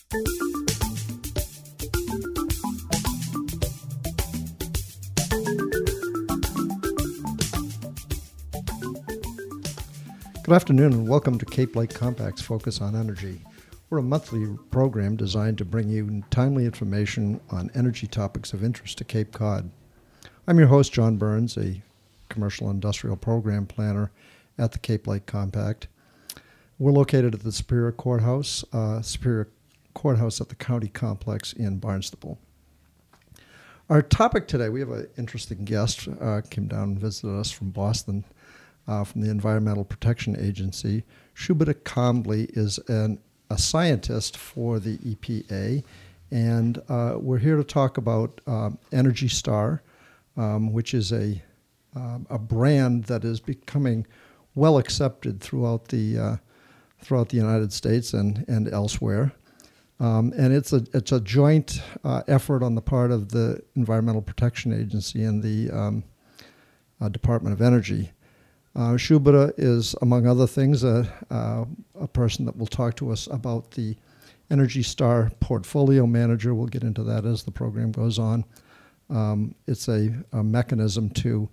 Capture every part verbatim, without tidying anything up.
Good afternoon and welcome to Cape Light Compact's Focus on Energy. We're a monthly program designed to bring you timely information on energy topics of interest to Cape Cod. I'm your host, John Burns, a commercial industrial program planner at the Cape Light Compact. We're located at the Superior Courthouse, uh, Superior Courthouse at the County Complex in Barnstable. Our topic today, we have an interesting guest, uh, came down and visited us from Boston. Uh, from the Environmental Protection Agency. Shubhra Kambli is an, a scientist for the E P A, and uh, we're here to talk about uh, Energy Star, um, which is a um, a brand that is becoming well accepted throughout the uh, throughout the United States and and elsewhere. Um, and it's a it's a joint uh, effort on the part of the Environmental Protection Agency and the um, uh, Department of Energy. Uh, Shubhra is, among other things, a, uh, a person that will talk to us about the Energy Star Portfolio Manager. We'll get into that as the program goes on. Um, it's a, a mechanism to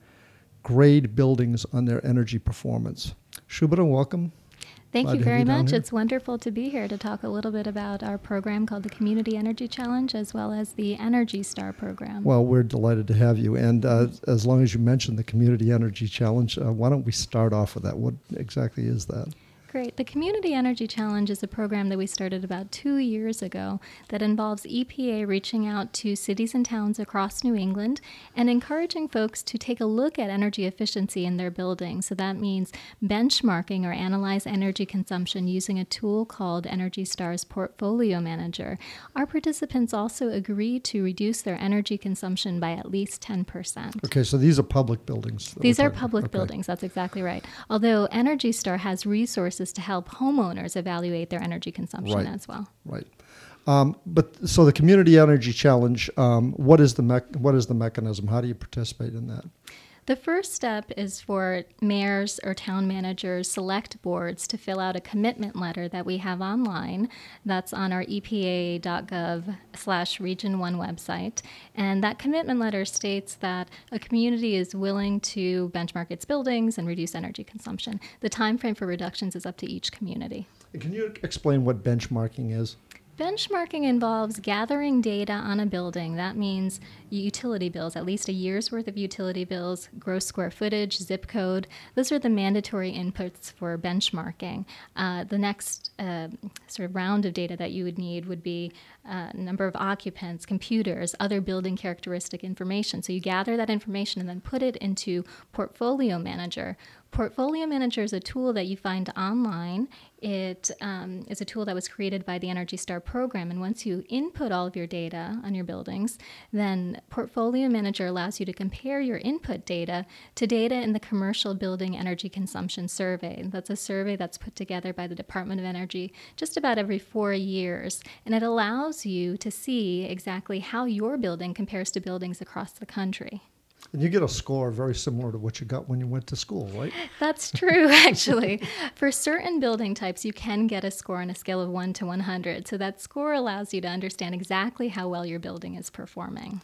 grade buildings on their energy performance. Shubhra, welcome. Thank Glad you very you much. Here. It's wonderful to be here to talk a little bit about our program called the Community Energy Challenge, as well as the Energy Star program. Well, we're delighted to have you. And uh, as long as you mentioned the Community Energy Challenge, uh, why don't we start off with that? What exactly is that? Great. The Community Energy Challenge is a program that we started about two years ago that involves E P A reaching out to cities and towns across New England and encouraging folks to take a look at energy efficiency in their buildings. So that means benchmarking or analyze energy consumption using a tool called Energy Star's Portfolio Manager. Our participants also agree to reduce their energy consumption by at least ten percent. Okay, so these are public buildings. These are public okay. buildings. That's exactly right. Although Energy Star has resources to help homeowners evaluate their energy consumption right. as well. Right. Um, but so the Community Energy Challenge, um, what is the me- what is the mechanism? How do you participate in that? The first step is for mayors or town managers, select boards to fill out a commitment letter that we have online. That's on our E P A dot gov slash region one website. And that commitment letter states that a community is willing to benchmark its buildings and reduce energy consumption. The time frame for reductions is up to each community. Can you explain what benchmarking is? Benchmarking involves gathering data on a building. That means utility bills, at least a year's worth of utility bills, gross square footage, zip code. Those are the mandatory inputs for benchmarking. Uh, the next uh, sort of round of data that you would need would be uh, number of occupants, computers, other building characteristic information. So you gather that information and then put it into Portfolio Manager. Portfolio Manager is a tool that you find online. It um, is a tool that was created by the Energy Star program, and once you input all of your data on your buildings, then Portfolio Manager allows you to compare your input data to data in the Commercial Building Energy Consumption Survey. That's a survey that's put together by the Department of Energy just about every four years, and it allows you to see exactly how your building compares to buildings across the country. And you get a score very similar to what you got when you went to school, right? That's true, actually. For certain building types, you can get a score on a scale of one to one hundred. So that score allows you to understand exactly how well your building is performing.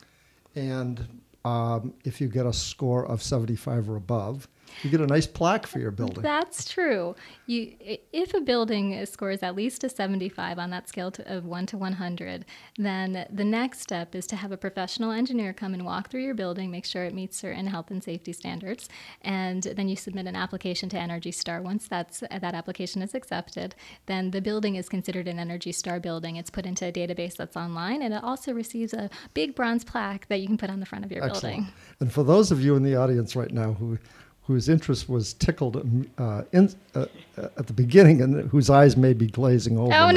And um, if you get a score of seventy-five or above, you get a nice plaque for your building. That's true. You, if a building scores at least a seventy-five on that scale to, of one to one hundred, then the next step is to have a professional engineer come and walk through your building, make sure it meets certain health and safety standards, and then you submit an application to Energy Star. Once that's, that application is accepted, then the building is considered an Energy Star building. It's put into a database that's online, and it also receives a big bronze plaque that you can put on the front of your Excellent. building. And for those of you in the audience right now who whose interest was tickled uh, in, uh, at the beginning and whose eyes may be glazing over. Oh,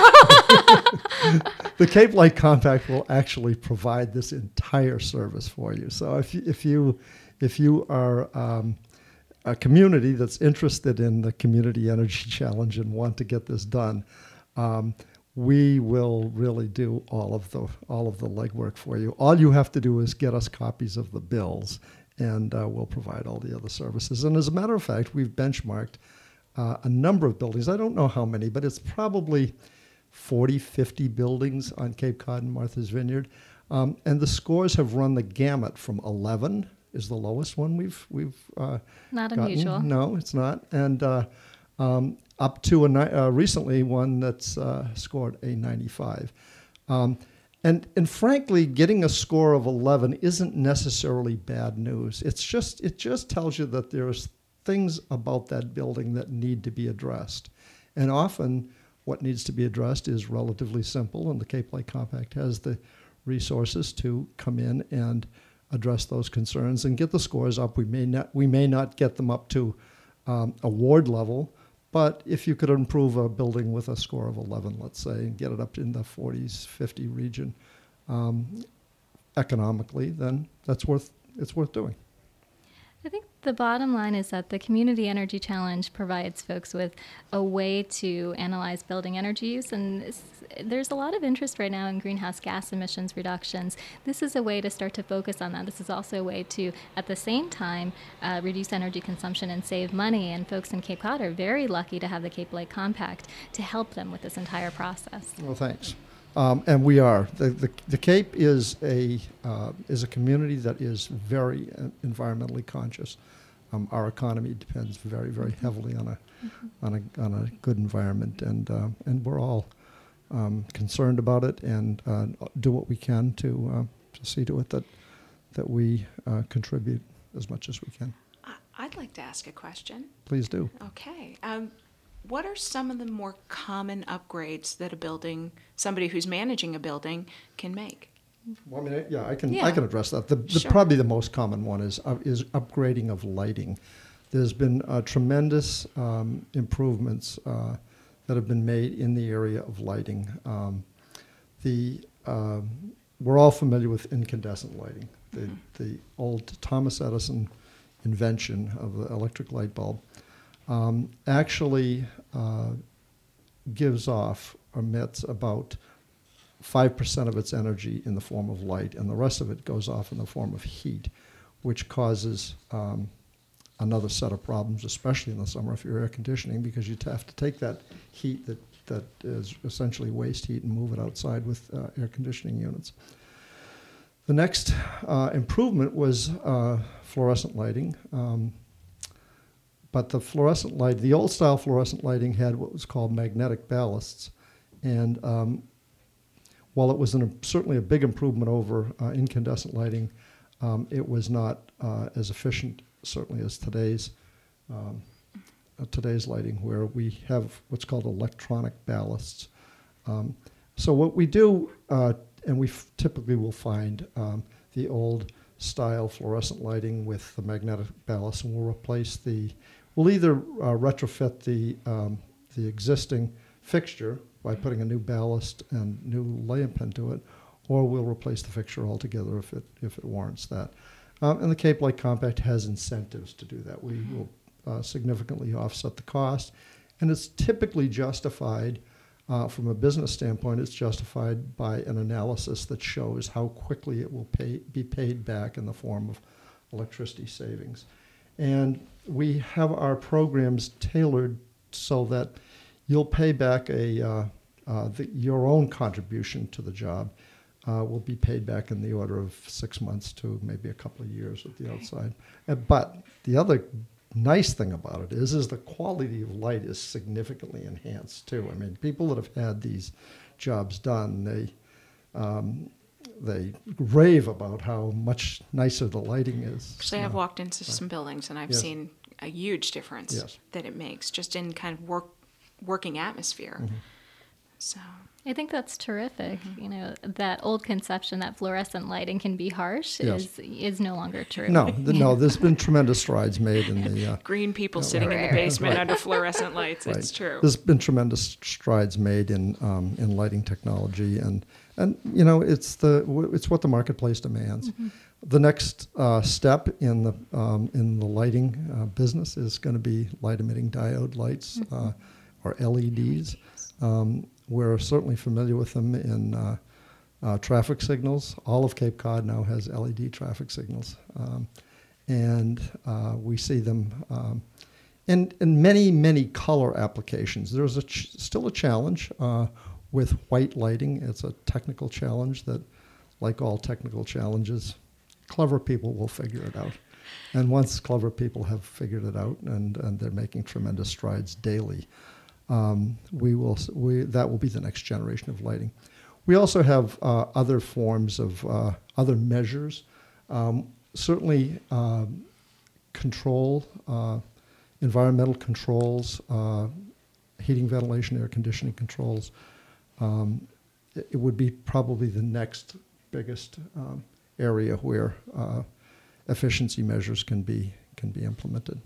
no. The Cape Light Compact will actually provide this entire service for you. So if you, if you, if you are um, a community that's interested in the Community Energy Challenge and want to get this done, um, we will really do all of the all of the legwork for you. All you have to do is get us copies of the bills, and uh, we'll provide all the other services. And as a matter of fact, we've benchmarked uh, a number of buildings. I don't know how many, but it's probably forty, fifty buildings on Cape Cod and Martha's Vineyard. Um, and the scores have run the gamut from eleven is the lowest one we've we've uh, Not gotten. unusual. No, it's not. And uh, um, up to a ni- uh, recently one that's uh, scored a ninety-five. Um, and and frankly, getting a score of eleven isn't necessarily bad news. It's just it just tells you that there's things about that building that need to be addressed. And often what needs to be addressed is relatively simple, and the Cape Light Compact has the resources to come in and address those concerns and get the scores up. We may not we may not get them up to um, award level, but if you could improve a building with a score of eleven, let's say, and get it up in the forties, fifty region um, economically, then that's worth it's worth doing. I think the bottom line is that the Community Energy Challenge provides folks with a way to analyze building energy use, and it's, there's a lot of interest right now in greenhouse gas emissions reductions. This is a way to start to focus on that. This is also a way to, at the same time, uh, reduce energy consumption and save money, and folks in Cape Cod are very lucky to have the Cape Light Compact to help them with this entire process. Well, thanks. Um, and we are. The, the, the Cape is a uh, is a community that is very uh, environmentally conscious. Um, our economy depends very, very heavily on a mm-hmm. on a on a good environment, and uh, and we're all um, concerned about it and uh, do what we can to uh, to see to it that that we uh, contribute as much as we can. I'd like to ask a question. Please do. Okay. Um, What are some of the more common upgrades that a building, somebody who's managing a building, can make? Well, I mean, yeah, I can Yeah. I can address that. The, the Sure. probably the most common one is uh, is upgrading of lighting. There's been uh, tremendous um, improvements uh, that have been made in the area of lighting. Um, the um, we're all familiar with incandescent lighting, the mm-hmm. the old Thomas Edison invention of the electric light bulb. Um, actually uh, gives off, emits about five percent of its energy in the form of light, and the rest of it goes off in the form of heat, which causes um, another set of problems, especially in the summer if you're air conditioning, because you have to take that heat that, that is essentially waste heat and move it outside with uh, air conditioning units. The next uh, improvement was uh, fluorescent lighting. Um, But the fluorescent light, the old style fluorescent lighting had what was called magnetic ballasts. And um, while it was an, certainly a big improvement over uh, incandescent lighting, um, it was not uh, as efficient, certainly, as today's um, uh, today's lighting, where we have what's called electronic ballasts. Um, so what we do, uh, and we f- typically will find um, the old style fluorescent lighting with the magnetic ballast, and we'll replace the We'll either uh, retrofit the um, the existing fixture by putting a new ballast and new lamp into it, or we'll replace the fixture altogether if it if it warrants that. Um, and the Cape Light Compact has incentives to do that. We will uh, significantly offset the cost, and it's typically justified uh, from a business standpoint. It's justified by an analysis that shows how quickly it will pay, be paid back in the form of electricity savings. And we have our programs tailored so that you'll pay back a uh, uh, the, your own contribution to the job uh, will be paid back in the order of six months to maybe a couple of years at the okay. outside. Uh, but the other nice thing about it is, is the quality of light is significantly enhanced too. I mean, people that have had these jobs done, they um, they rave about how much nicer the lighting is. Actually, I've walked into some buildings and I've yes. seen a huge difference yes. that it makes just in kind of work working atmosphere. Mm-hmm. So I think that's terrific. Mm-hmm. You know, that old conception that fluorescent lighting can be harsh yes. is is no longer true. No, the, no. There's been tremendous strides made in the uh, green people uh, sitting right. in the basement right. under fluorescent lights. Right. It's true. There's been tremendous strides made in um, in lighting technology, and and you know it's the it's what the marketplace demands. Mm-hmm. The next uh, step in the um, in the lighting uh, business is going to be light emitting diode lights, mm-hmm. uh, or L E Ds. Um, we're certainly familiar with them in uh, uh, traffic signals. All of Cape Cod now has L E D traffic signals, um, and uh, we see them um, in in many many color applications. There's a ch- still a challenge. Uh, with white lighting. It's a technical challenge that, like all technical challenges, clever people will figure it out. And once clever people have figured it out, and, and they're making tremendous strides daily, um, we will we that will be the next generation of lighting. We also have uh, other forms of uh, other measures. Um, certainly, uh, control, uh, environmental controls, uh, heating, ventilation, air conditioning controls. Um, it, it would be probably the next biggest um, area where uh, efficiency measures can be can be implemented.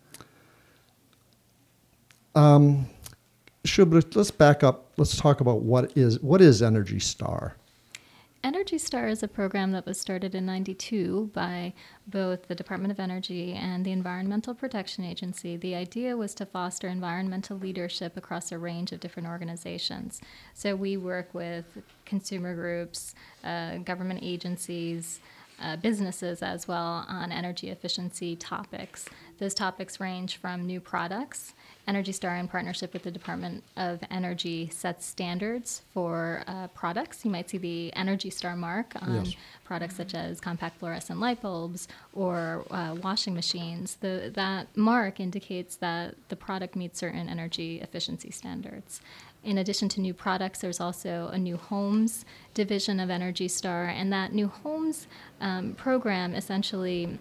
Um, Shubhra, let's back up. Let's talk about what is what is Energy Star. Energy Star is a program that was started in ninety-two by both the Department of Energy and the Environmental Protection Agency. The idea was to foster environmental leadership across a range of different organizations. So we work with consumer groups, uh, government agencies, uh, businesses as well on energy efficiency topics. Those topics range from new products. Energy Star, in partnership with the Department of Energy, sets standards for uh, products. You might see the Energy Star mark on Yes. products such as compact fluorescent light bulbs or uh, washing machines. The, that mark indicates that the product meets certain energy efficiency standards. In addition to new products, there's also a new homes division of Energy Star, and that new homes um, program essentially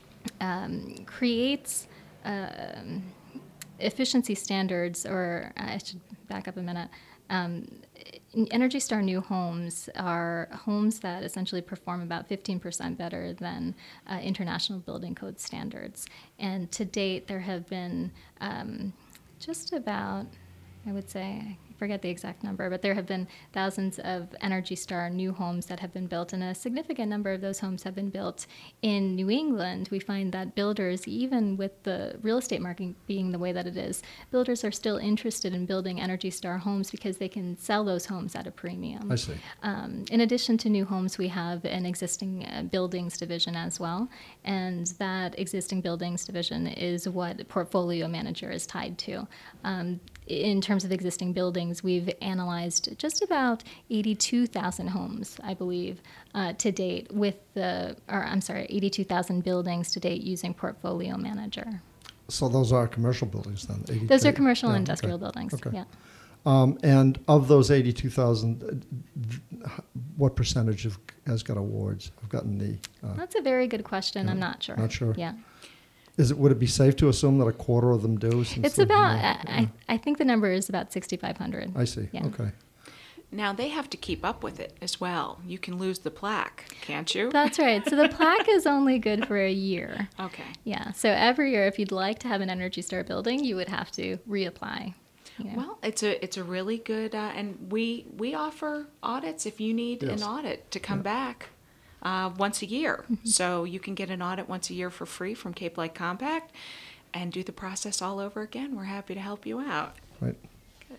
um, creates um, efficiency standards, or I should back up a minute. Um, Energy Star new homes are homes that essentially perform about fifteen percent better than uh, international building code standards. And to date, there have been um, just about, I would say, I forget the exact number, but there have been thousands of Energy Star new homes that have been built, and a significant number of those homes have been built in New England. We find that builders, even with the real estate market being the way that it is, builders are still interested in building Energy Star homes because they can sell those homes at a premium. I see. Um, in addition to new homes, we have an existing uh, buildings division as well, and that existing buildings division is what Portfolio Manager is tied to. Um, in terms of existing buildings, we've analyzed just about eighty-two thousand homes, I believe, uh, to date with the, or I'm sorry, eighty-two thousand buildings to date using Portfolio Manager. So those are commercial buildings then? eighty, Those are commercial yeah, and industrial okay. buildings, Okay. yeah. Um, and of those eighty-two thousand, uh, what percentage have, has got awards, have gotten the... Uh, That's a very good question. yeah, I'm not sure. not sure. Yeah. Is it, would it be safe to assume that a quarter of them do? since It's the- about, yeah, I, I I think the number is about sixty-five hundred. I see, Yeah. okay. Now they have to keep up with it as well. You can lose the plaque, can't you? That's right. So the plaque is only good for a year. Okay. Yeah. So every year, if you'd like to have an Energy Star building, you would have to reapply. You know. Well, it's a it's a really good, uh, and we we offer audits if you need Yes. an audit to come Yeah. back uh, once a year. So you can get an audit once a year for free from Cape Light Compact, and do the process all over again. We're happy to help you out. Right. Good.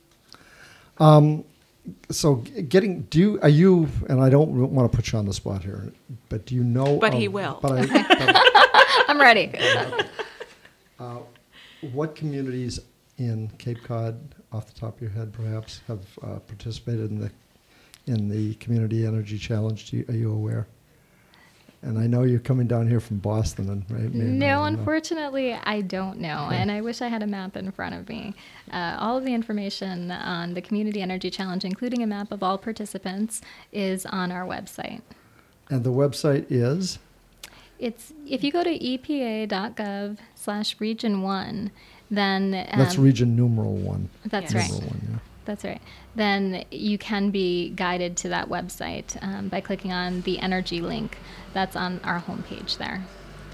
Um, so g- getting, do you, are you, and I don't want to put you on the spot here, but do you know... But he of- will. But I, but, I'm ready. uh, what communities in Cape Cod, off the top of your head perhaps, have uh, participated in the in the Community Energy Challenge? Do you, are you aware? And I know you're coming down here from Boston, and right? maybe- No, I don't know. unfortunately, I don't know, Okay. and I wish I had a map in front of me. Uh, all of the information on the Community Energy Challenge, including a map of all participants, is on our website. And the website is? It's if you go to E P A dot gov slash region one, then um, That's region numeral one. That's Yes. right. Numeral one, yeah. That's right. Then you can be guided to that website um, by clicking on the energy link that's on our homepage there.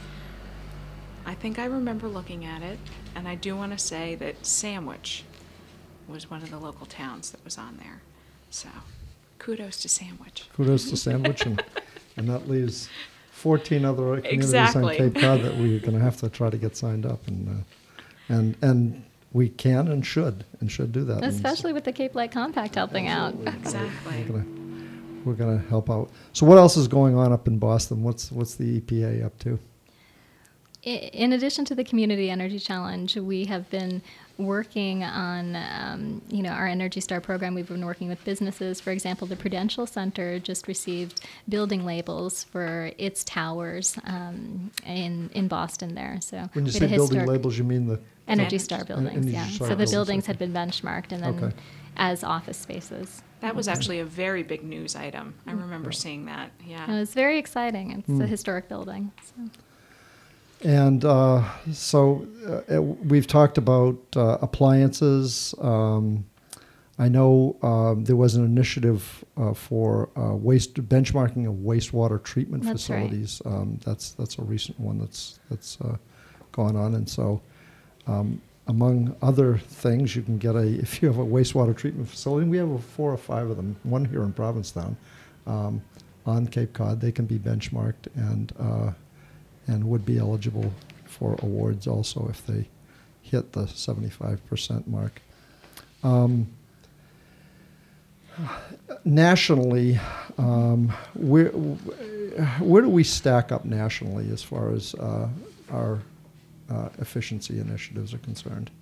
I think I remember looking at it, and I do want to say that Sandwich was one of the local towns that was on there. So kudos to Sandwich. Kudos to Sandwich, and, and that leaves fourteen other communities Exactly. on Cape Cod that we're going to have to try to get signed up, and uh, and and we can and should and should do that. And Especially with the Cape Light Compact helping out. Exactly. We're gonna, we're gonna help out. So what else is going on up in Boston? What's what's the E P A up to? I- In addition to the Community Energy Challenge, we have been working on, um, you know, our Energy Star program. We've been working with businesses. For example, the Prudential Center just received building labels for its towers um, in in Boston there. So When you we say had a building historic- labels, you mean the Energy En- Star buildings, Energy yeah. Star So the buildings, buildings okay. had been benchmarked and then Okay. as office spaces. That was actually a very big news item. I remember Yeah. seeing that. It Yeah. was very exciting. It's Hmm. a historic building. So. And uh, so uh, we've talked about uh, appliances. Um, I know um, there was an initiative uh, for uh, waste benchmarking of wastewater treatment That's right. facilities. Um, that's that's a recent one that's that's uh, gone on. And so, um, among other things, you can get a if you have a wastewater treatment facility. And we have four or five of them. One here in Provincetown, um, on Cape Cod. They can be benchmarked and. Uh, and would be eligible for awards also if they hit the seventy-five percent mark. Um, nationally, um, where, where do we stack up nationally as far as uh, our uh, efficiency initiatives are concerned?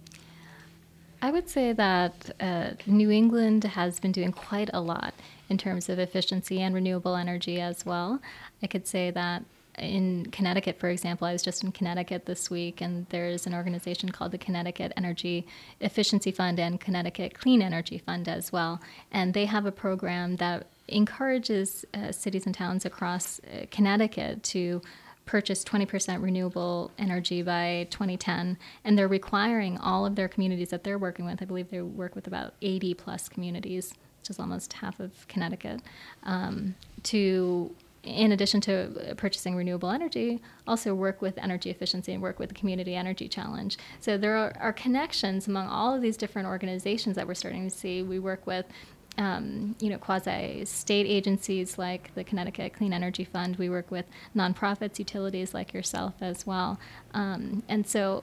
I would say that uh, New England has been doing quite a lot in terms of efficiency and renewable energy as well. I could say that in Connecticut, for example, I was just in Connecticut this week, and there's an organization called the Connecticut Energy Efficiency Fund and Connecticut Clean Energy Fund as well. And they have a program that encourages uh, cities and towns across uh, Connecticut to purchase twenty percent renewable energy by twenty ten, and they're requiring all of their communities that they're working with, I believe they work with about eighty plus communities, which is almost half of Connecticut, um, to in addition to purchasing renewable energy, also work with energy efficiency and work with the Community Energy Challenge. So there are, are connections among all of these different organizations that we're starting to see. We work with um, you know, quasi-state agencies like the Connecticut Clean Energy Fund. We work with nonprofits, utilities like yourself as well. Um, and so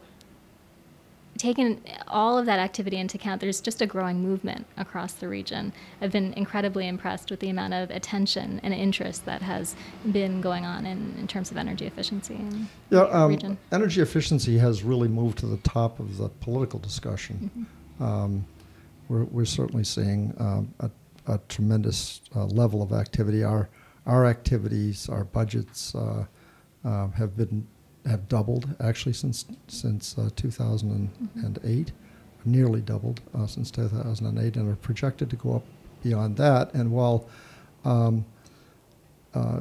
taking all of that activity into account, there's just a growing movement across the region. I've been incredibly impressed with the amount of attention and interest that has been going on in, in terms of energy efficiency in Yeah, the um, region. energy efficiency has really moved to the top of the political discussion. Mm-hmm. Um, we're, we're certainly seeing um, a, a tremendous uh, level of activity. Our our activities, our budgets uh, uh, have been have doubled actually since since uh, two thousand eight, mm-hmm. nearly doubled uh, since two thousand eight, and are projected to go up beyond that. And while um, uh,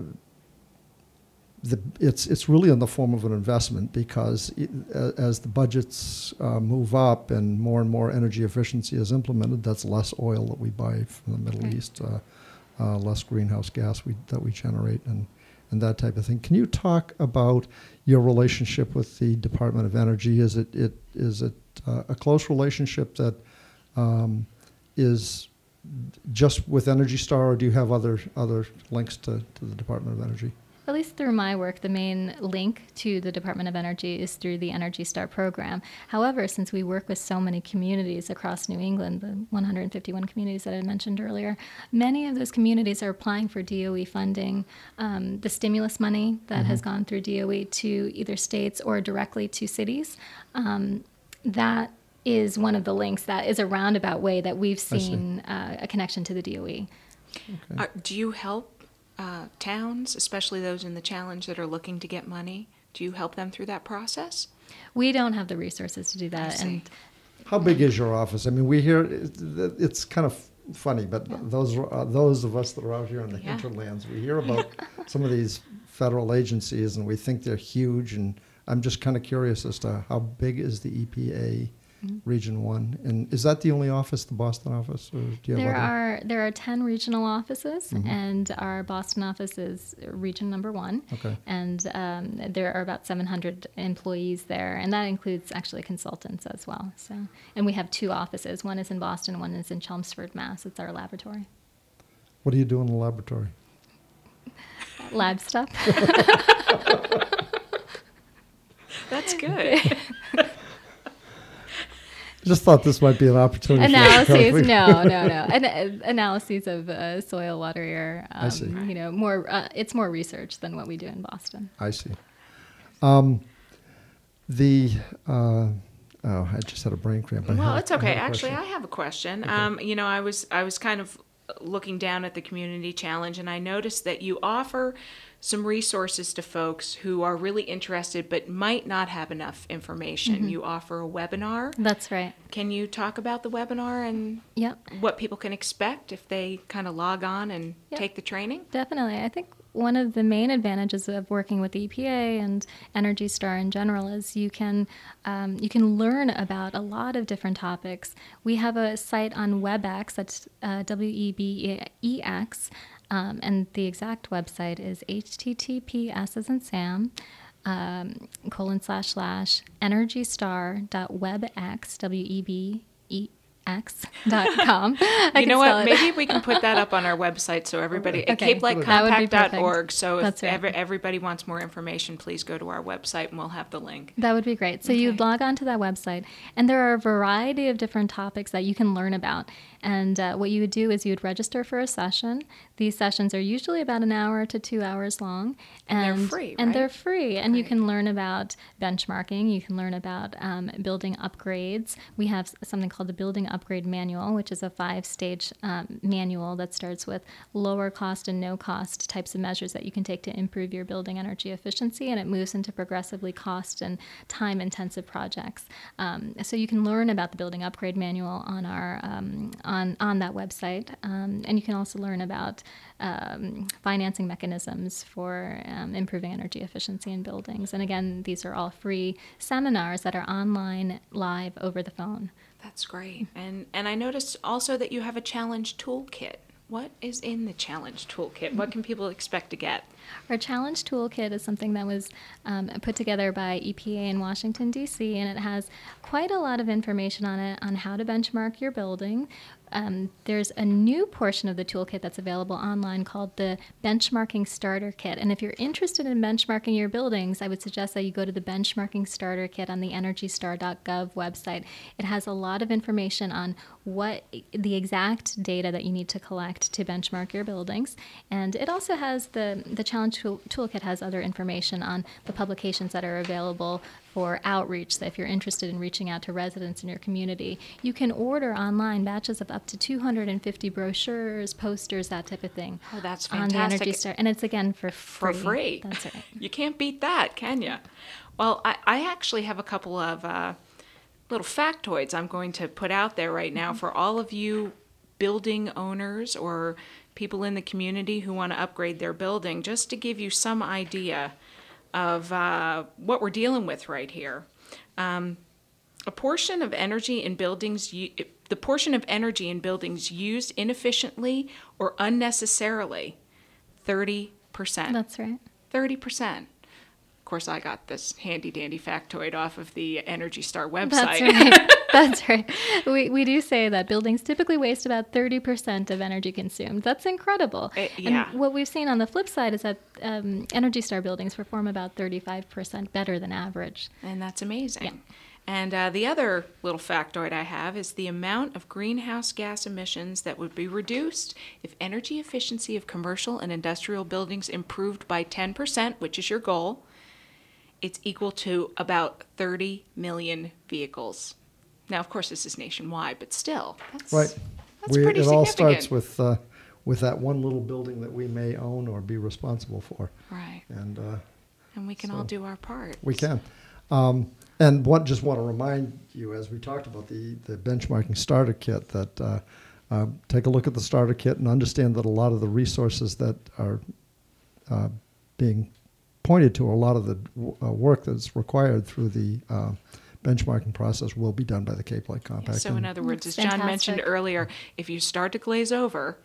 the, it's it's really in the form of an investment, because it, uh, as the budgets uh, move up and more and more energy efficiency is implemented, that's less oil that we buy from the Middle Right. East, uh, uh, less greenhouse gas we, that we generate, and and that type of thing. Can you talk about your relationship with the Department of Energy? Is it it is it uh, a close relationship that um, is just with Energy Star, or do you have other other links to, to the Department of Energy? At least through my work, the main link to the Department of Energy is through the Energy Star program. However, since we work with so many communities across New England, the one hundred fifty-one communities that I mentioned earlier, many of those communities are applying for D O E funding, um, the stimulus money that Mm-hmm. has gone through D O E to either states or directly to cities. Um, that is one of the links. That is a roundabout way that we've see. seen uh, a connection to the D O E. Okay. Uh, do you help uh, towns, especially those in the challenge that are looking to get money? Do you help them through that process? We don't have the resources to do that. see. And How big is your office? I mean, we hear it's kind of funny, but Yeah. those uh, those of us that are out here in the Yeah. hinterlands, we hear about some of these federal agencies, and we think they're huge. And I'm just kind of curious as to how big is the E P A Mm-hmm. Region One, and is that the only office, the Boston office, or do you have There other? are there are ten regional offices, Mhm. and our Boston office is region number one. Okay. And um, there are about seven hundred employees there, and that includes actually consultants as well. So, and we have two offices. One is in Boston, one is in Chelmsford, Mass. It's our laboratory. What do you do in the laboratory? Lab stuff. That's good. Just thought this might be an opportunity. for us to Analyses, cover- no, no, no. An, uh, analyses of uh, soil, water, air. Um, I see. You know, more. Uh, it's more research than what we do in Boston. I see. Um, The uh, oh, I just had a brain cramp. I Well, had- it's I okay. had a Actually, question. I have a question. Okay. Um, you know, I was I was kind of looking down at the community challenge, and I noticed that you offer some resources to folks who are really interested but might not have enough information. Mm-hmm. You offer a webinar. That's right. Can you talk about the webinar and Yep. what people can expect if they kind of log on and Yep. take the training? Definitely. I think one of the main advantages of working with the E P A and Energy Star in general is you can um, you can learn about a lot of different topics. We have a site on WebEx, that's uh, W E B E X, um, and the exact website is H T T P S as in Sam, um, colon slash slash energystar.webx, W E B E X dot com. I You can know spell what? it. Maybe we can put that up on our website so everybody at Okay. cape light That would be compact dot org. perfect. So if That's right. ever, everybody wants more information, please go to our website and we'll have the link. That would be great. So you Okay. log on to that website, and there are a variety of different topics that you can learn about. And uh, what you would do is you would register for a session. These sessions are usually about an hour to two hours long, And they're free, And right? they're free, and you Right. can learn about benchmarking. You can learn about um, building upgrades. We have s- something called the Building Upgrade Manual, which is a five-stage um, manual that starts with lower cost and no cost types of measures that you can take to improve your building energy efficiency, and it moves into progressively cost and time-intensive projects. Um, so you can learn about the Building Upgrade Manual on our um, on on that website, um, and you can also learn about um, financing mechanisms for um, improving energy efficiency in buildings. And again, these are all free seminars that are online, live, over the phone. That's great. And and I noticed also that you have a challenge toolkit. What is in the challenge toolkit? What can people expect to get? Our challenge toolkit is something that was um, put together by E P A in Washington, D C, and it has quite a lot of information on it on how to benchmark your building. Um, there's a new portion of the toolkit that's available online called the Benchmarking Starter Kit. And if you're interested in benchmarking your buildings, I would suggest that you go to the Benchmarking Starter Kit on the energy star dot gov website. It has a lot of information on what the exact data that you need to collect to benchmark your buildings. And it also has the, the Challenge tool, Toolkit has other information on the publications that are available for outreach. So if you're interested in reaching out to residents in your community, you can order online batches of up to two hundred fifty brochures, posters, that type of thing. Oh, that's On the fantastic. Energy Star. And it's, again, for free. For free. That's right. You can't beat that, can you? Well, I, I actually have a couple of uh, little factoids I'm going to put out there right now for all of you building owners or people in the community who want to upgrade their building, just to give you some idea of uh, what we're dealing with right here. Um, a portion of energy in buildings, u- the portion of energy in buildings used inefficiently or unnecessarily, thirty percent. That's right. thirty percent. Of course, I got this handy dandy factoid off of the Energy Star website. That's right. That's right. We, we do say that buildings typically waste about thirty percent of energy consumed. That's incredible. Uh, yeah. And what we've seen on the flip side is that um, Energy Star buildings perform about thirty-five percent better than average. And that's amazing. Yeah. And uh, the other little factoid I have is the amount of greenhouse gas emissions that would be reduced if energy efficiency of commercial and industrial buildings improved by ten percent, which is your goal. It's equal to about thirty million vehicles. Now, of course, this is nationwide, but still, that's, Right. that's We, pretty it all significant. starts with uh, with that one little building that we may own or be responsible for, Right. and uh, And we can all So, do our part. we can. Um, and what just want to remind you, as we talked about the the benchmarking starter kit, that uh, uh, take a look at the starter kit and understand that a lot of the resources that are uh, being pointed to, a lot of the w- uh, work that's required through the uh, benchmarking process will be done by the Cape Light Compact. So, in and- other words, as That's John mentioned fantastic. earlier, if you start to glaze over,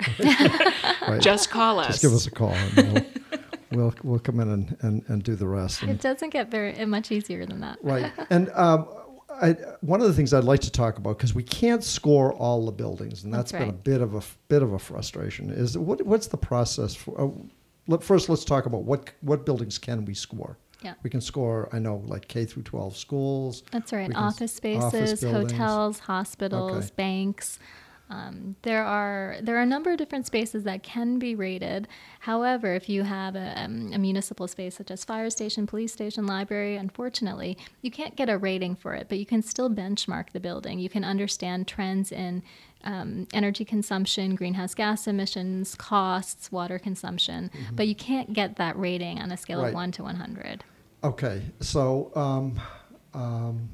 right, just call us. just give us a call, and we'll we'll, we'll come in and, and, and do the rest. And- It doesn't get very much easier than that. Right. And um, I, one of the things I'd like to talk about, because we can't score all the buildings, and that's That's been a right. bit of a bit of a frustration. Is what what's the process for? Uh, let, first, let's talk about what what buildings can we score. Yeah. We can score. I know, like K through twelve schools. That's right. We can s- Office office spaces, buildings. hotels, hospitals, Okay. banks. Um, there are there are a number of different spaces that can be rated. However, if you have a, um, a municipal space such as fire station, police station, library, unfortunately, you can't get a rating for it, but you can still benchmark the building. You can understand trends in um, energy consumption, greenhouse gas emissions, costs, water consumption, mm-hmm. but you can't get that rating on a scale right. of one to one hundred. Okay, so um, um,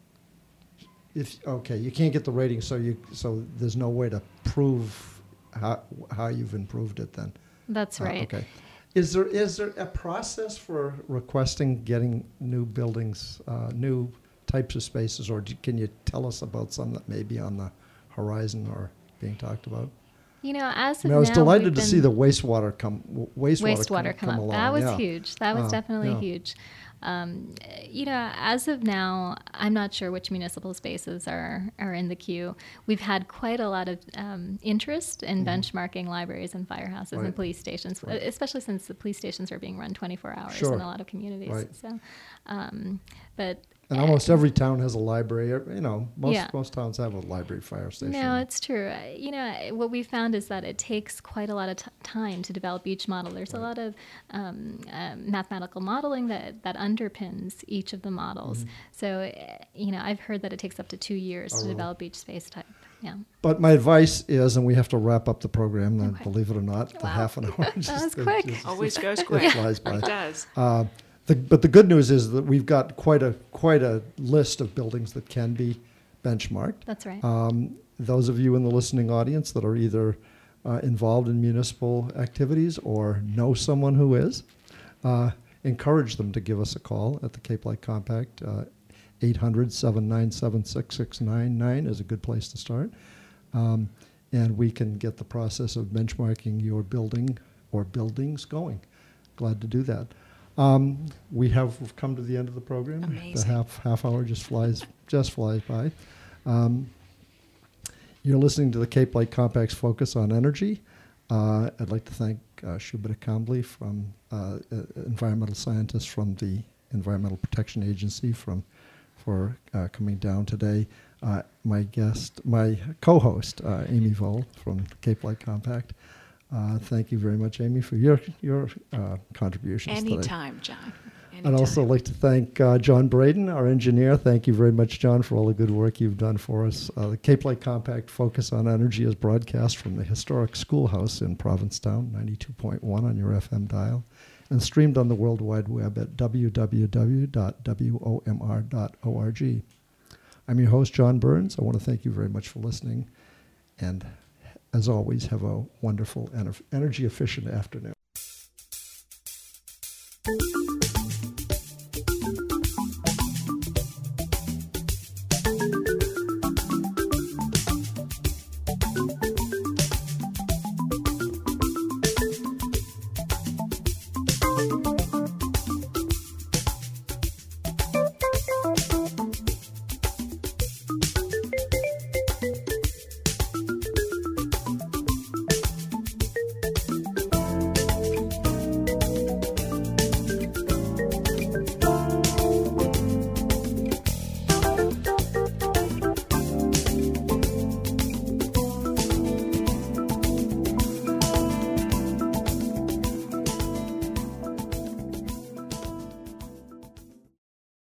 if okay, you can't get the rating, so you so there's no way to prove how how you've improved it then. That's right. Uh, okay, is there is there a process for requesting getting new buildings, uh, new types of spaces, or do, can you tell us about some that may be on the horizon or being talked about? You know, as I, of mean, I was now, delighted to been see the wastewater come wastewater, wastewater come, come, come up. along. That was yeah. huge. That was Uh, definitely yeah. huge. Um, you know, as of now, I'm not sure which municipal spaces are, are in the queue. We've had quite a lot of um, interest in Mhm. benchmarking libraries and firehouses Right. and police stations, Right. especially since the police stations are being run twenty-four hours Sure. in a lot of communities. Right. So, um, but And almost every town has a library. or, You know, most Yeah. most towns have a library, fire station. No, it's true. Uh, You know, what we found is that it takes quite a lot of t- time to develop each model. There's Right. a lot of um, um, mathematical modeling that, that underpins each of the models. Mhm. So, uh, you know, I've heard that it takes up to two years Oh, to really? develop each space type. Yeah. But my advice is, and we have to wrap up the program, and Okay. believe it or not, the Wow. half an hour. That was just- it quick. just- Always goes it quick. flies by. It does. Uh, the, but the good news is that we've got quite a quite a list of buildings that can be benchmarked. That's right. Um, those of you in the listening audience that are either uh, involved in municipal activities or know someone who is, uh, encourage them to give us a call at the Cape Light Compact. Uh, eight hundred, seven nine seven, six six nine nine is a good place to start. Um, and we can get the process of benchmarking your building or buildings going. Glad to do that. Um, we have come to the end of the program. Amazing. The half half hour just flies just flies by. Um, you're listening to the Cape Light Compact's Focus on Energy. Uh, I'd like to thank uh, Shubhita Kambli, from uh, uh, environmental scientist from the Environmental Protection Agency, from for uh, coming down today. Uh, my guest, my co-host, uh, Amy Vole from Cape Light Compact. Uh, thank you very much, Amy, for your your uh, contributions today. Anytime, John. I'd Anytime. also like to thank uh, John Braden, our engineer. Thank you very much, John, for all the good work you've done for us. Uh, the Cape Light Compact Focus on Energy is broadcast from the historic schoolhouse in Provincetown, ninety-two point one on your F M dial, and streamed on the World Wide Web at w w w dot w o m r dot org. I'm your host, John Burns. I want to thank you very much for listening, and as always, have a wonderful and energy-efficient afternoon.